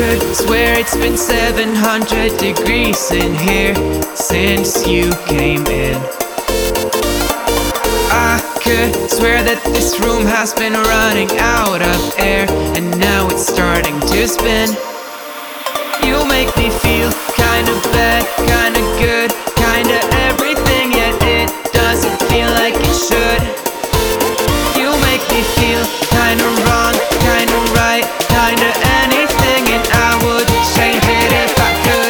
could swear it's been 700 degrees in here since you came in. I could swear that this room has been running out of air, and now it's starting to spin. You make me feel kinda bad, kinda good, kinda everything, yet it doesn't feel like it should. You make me feel kinda wrong, kinda right, kinda anything, and I would change it if I could.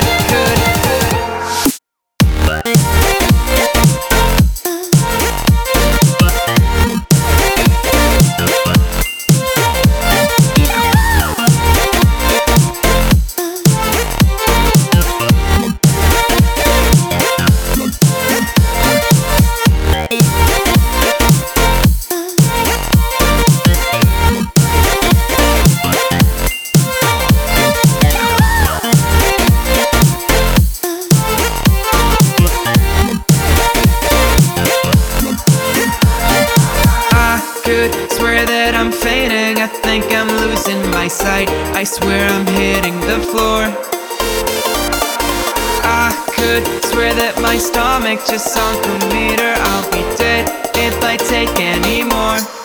Swear that I'm fainting, I think I'm losing my sight, I swear I'm hitting the floor. I could swear that my stomach just sunk a meter. I'll be dead if I take any more.